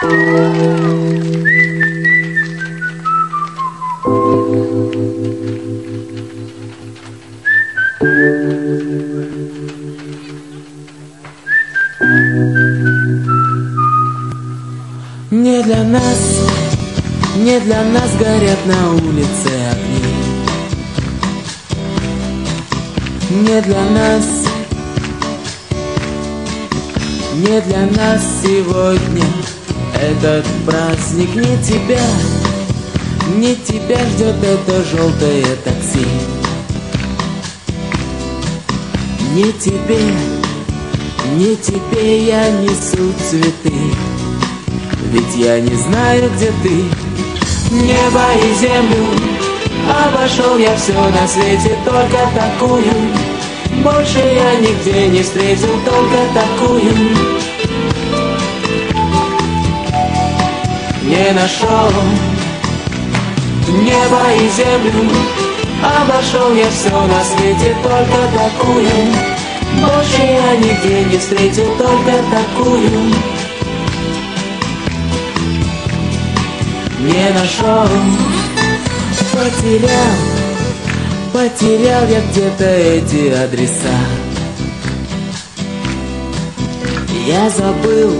Не для нас горят на улице огни. Не для нас сегодня этот праздник. Не тебя ждет это желтое такси. Не тебе я несу цветы, ведь я не знаю, где ты. Небо и землю обошел я все на свете, только такую. Больше я нигде не встретил, только такую. Не нашел. Небо и землю обошел я все на свете, только такую. Больше я нигде не встретил, только такую. Не нашел. Потерял я где-то эти адреса. Я забыл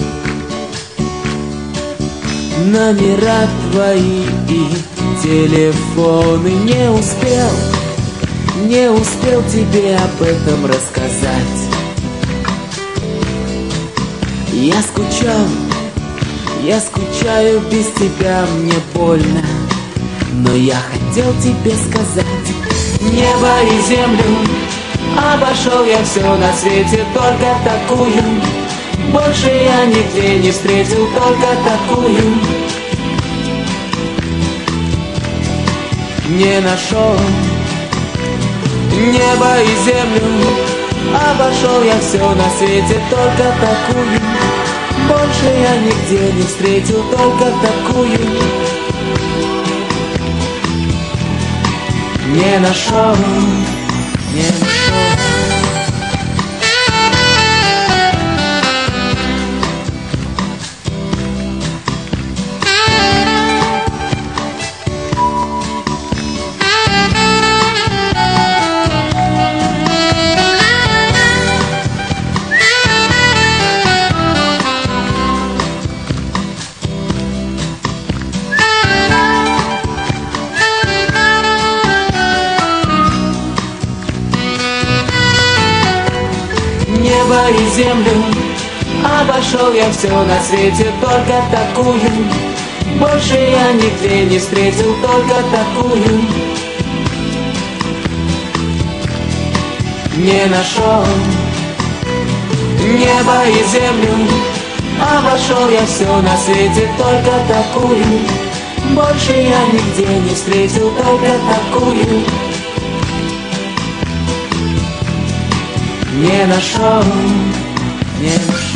номера твои и телефоны. Не успел тебе об этом рассказать. Я скучаю без тебя, мне больно, но я хотел тебе сказать. Небо и землю обошел я все на свете, только такую. Больше я нигде не встретил, только такую. Не нашел. Небо и землю обошел я все на свете, только такую. Больше я нигде не встретил, только такую. Не нашел. Небо и землю обошел я все на свете, только такую. Больше я нигде не встретил, только такую. Не нашел. Небо и землю обошел я все на свете, только такую. Больше я нигде не встретил, только такую. Не нашел.